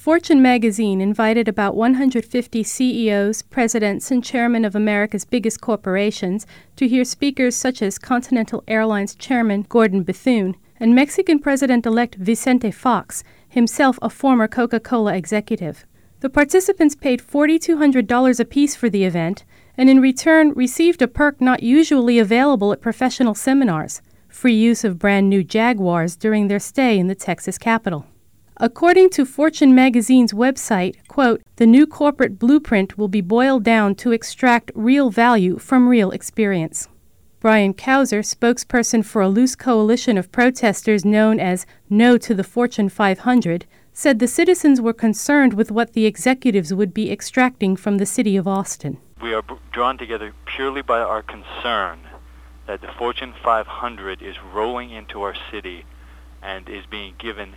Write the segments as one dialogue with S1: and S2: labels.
S1: Fortune magazine invited about 150 CEOs, presidents, and chairmen of America's biggest corporations to hear speakers such as Continental Airlines chairman Gordon Bethune and Mexican President-elect Vicente Fox, himself a former Coca-Cola executive. The participants paid $4,200 apiece for the event and in return received a perk not usually available at professional seminars: free use of brand new Jaguars during their stay in the Texas capital. According to Fortune magazine's website, quote, "The new corporate blueprint will be boiled down to extract real value from real experience." Brian Kauser, spokesperson for a loose coalition of protesters known as No to the Fortune 500, said the citizens were concerned with what the executives would be extracting from the city of Austin.
S2: We are drawn together purely by our concern that the Fortune 500 is rolling into our city and is being given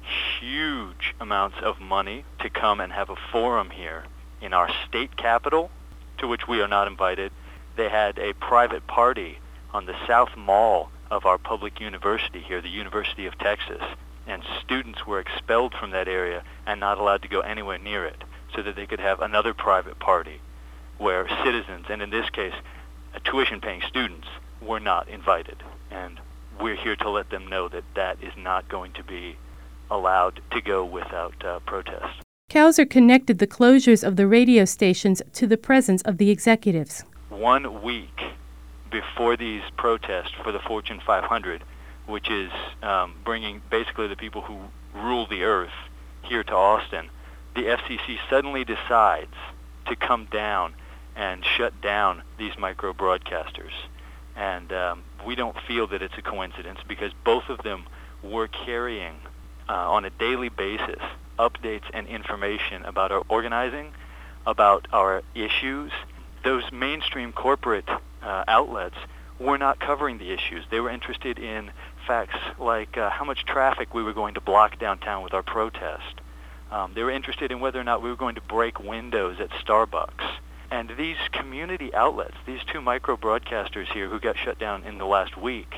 S2: huge amounts of money to come and have a forum here in our state capital, to which we are not invited. They had a private party on the South Mall of our public university here, the University of Texas, and students were expelled from that area and not allowed to go anywhere near it so that they could have another private party where citizens, and in this case, tuition-paying students, were not invited. And we're here to let them know that that is not going to be allowed to go without protest.
S1: Kauser connected the closures of the radio stations to the presence of the executives.
S2: 1 week before these protests for the Fortune 500, which is bringing basically the people who rule the earth here to Austin, the FCC suddenly decides to come down and shut down these micro-broadcasters. And we don't feel that it's a coincidence because both of them were carrying on a daily basis updates and information about our organizing, about our issues. Those mainstream corporate outlets were not covering the issues. They were interested in facts like how much traffic we were going to block downtown with our protest. They were interested in whether or not we were going to break windows at Starbucks. And these community outlets, these two micro-broadcasters here who got shut down in the last week,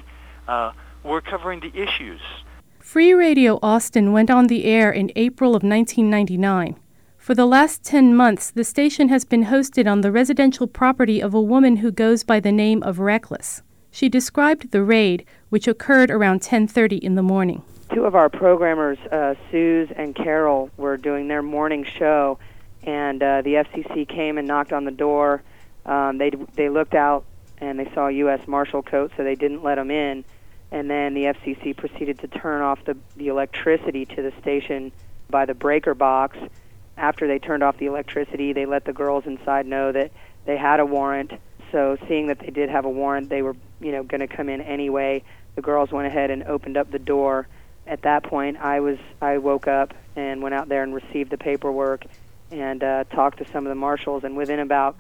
S2: were covering the issues.
S1: Free Radio Austin went on the air in April of 1999. For the last 10 months, the station has been hosted on the residential property of a woman who goes by the name of Reckless. She described the raid, which occurred around 10:30 in the morning.
S3: Two of our programmers, Suze and Carol, were doing their morning show, and the FCC came and knocked on the door. They looked out, and they saw a U.S. Marshal coat, so they didn't let them in. And then the FCC proceeded to turn off the electricity to the station by the breaker box. After they turned off the electricity, they let the girls inside know that they had a warrant. So seeing that they did have a warrant, they were, going to come in anyway. The girls went ahead and opened up the door. At that point, I woke up and went out there and received the paperwork and talked to some of the marshals. And within about,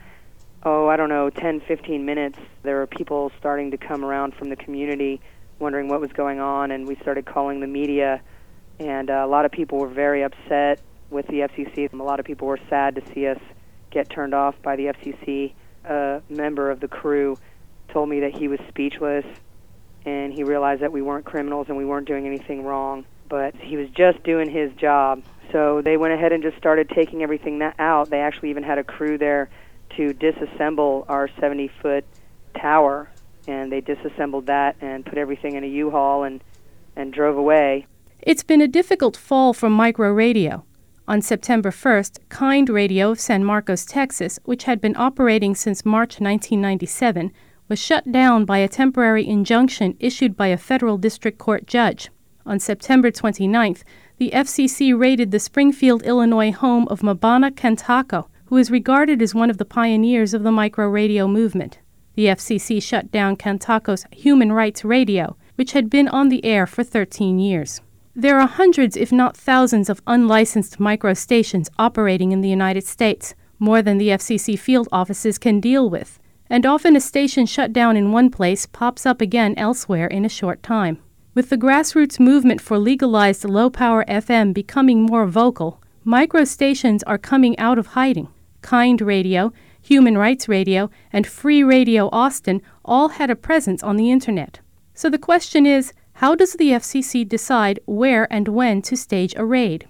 S3: 10, 15 minutes, there were people starting to come around from the community wondering what was going on, and we started calling the media, and a lot of people were very upset with the FCC. A lot of people were sad to see us get turned off by the FCC. A member of the crew told me that he was speechless, and he realized that we weren't criminals and we weren't doing anything wrong, but he was just doing his job. So they went ahead and just started taking everything out. They actually even had a crew there to disassemble our 70-foot tower, and they disassembled that and put everything in a U-Haul and drove away.
S1: It's been a difficult fall for micro radio. On September 1st, Kind Radio of San Marcos, Texas, which had been operating since March 1997, was shut down by a temporary injunction issued by a federal district court judge. On September 29th, the FCC raided the Springfield, Illinois home of Mabana Kantako, who is regarded as one of the pioneers of the micro radio movement. The FCC shut down Kantako's Human Rights Radio, which had been on the air for 13 years. There are hundreds, if not thousands, of unlicensed micro stations operating in the United States, more than the FCC field offices can deal with, and often a station shut down in one place pops up again elsewhere in a short time. With the grassroots movement for legalized low-power FM becoming more vocal, micro stations are coming out of hiding. Kind Radio, Human Rights Radio, and Free Radio Austin all had a presence on the Internet. So the question is, how does the FCC decide where and when to stage a raid?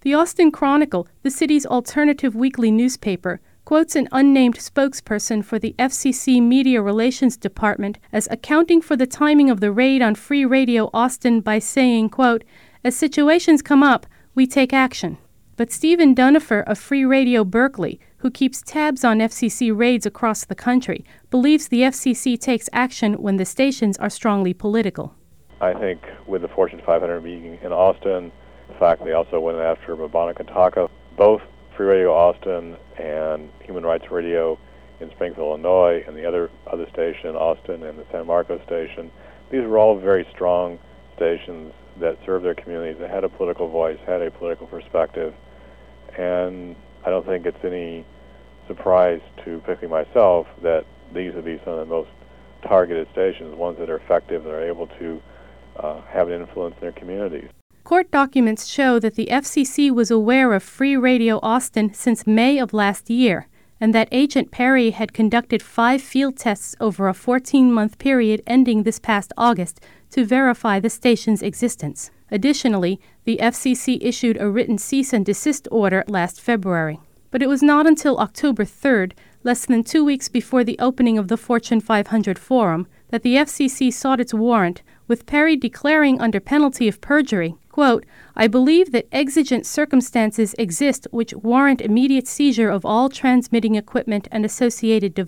S1: The Austin Chronicle, the city's alternative weekly newspaper, quotes an unnamed spokesperson for the FCC Media Relations Department as accounting for the timing of the raid on Free Radio Austin by saying, quote, "As situations come up, we take action." But Stephen Dunifer of Free Radio Berkeley, who keeps tabs on FCC raids across the country, believes the FCC takes action when the stations are strongly political.
S4: I think with the Fortune 500 meeting in Austin, the fact they also went after Mabana Kantaka, both Free Radio Austin and Human Rights Radio in Springfield, Illinois, and the other station in Austin and the San Marcos station, these were all very strong stations that served their communities, that had a political voice, had a political perspective, and I don't think it's any surprise to particularly myself that these would be some of the most targeted stations, ones that are effective, that are able to have an influence in their communities.
S1: Court documents show that the FCC was aware of Free Radio Austin since May of last year, and that Agent Perry had conducted 5 field tests over a 14-month period ending this past August to verify the station's existence. Additionally, the FCC issued a written cease and desist order last February. But it was not until October 3rd, less than 2 weeks before the opening of the Fortune 500 forum, that the FCC sought its warrant, with Perry declaring under penalty of perjury, quote, "I believe that exigent circumstances exist which warrant immediate seizure of all transmitting equipment and associated devices."